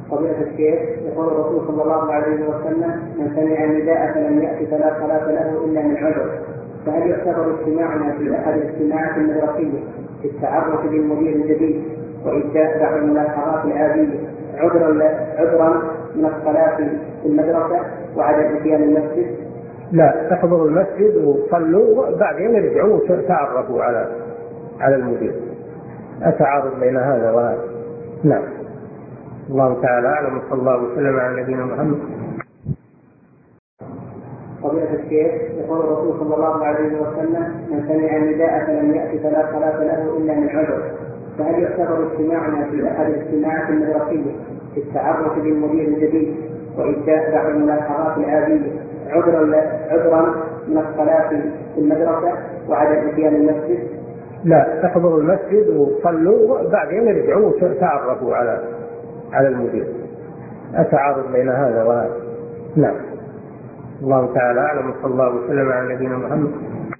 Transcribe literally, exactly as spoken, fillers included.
فضيلة الشيخ، يقول الرسول صلى الله عليه وسلم: من سمع النداء فلم يأت فلا صلاة له إلا من عذر. فهل يعتبر اجتماعنا في أحد الاجتماعات المدرسية في التعرف بالمدير الجديد وإبداء بعض الملاحظات العادية عذرا عذرا من الصلاة في المدرسة وعدم إتيان المسجد؟ لا، احضروا المسجد وصلوا وبعدين ارجعوا وتعرفوا على على المدير. أتعارض بين هذا وهذا. نعم. الله تعالى أعلم، وصلى الله وسلم على نبينا محمد. فضيلة الشيخ، يقول الرسول صلى الله عليه وسلم: من سمع النداء فلم يأت فلا صلاة له إلا من عذر. فهل يعتبر اجتماعنا في أحد الاجتماعات المدرسية في التعرف بالمدير الجديد وإبداء بعض الملاحظات العادية عذرا عذرا من الصلاة في المدرسة وعدم إتيان المسجد؟ لا، احضروا المسجد وصلوا وبعدين ارجعوا وتعرفوا على على المدير. أتعارض بين هذا وهذا. نعم. الله تعالى أعلم، وصلى الله وسلم على نبينا محمد.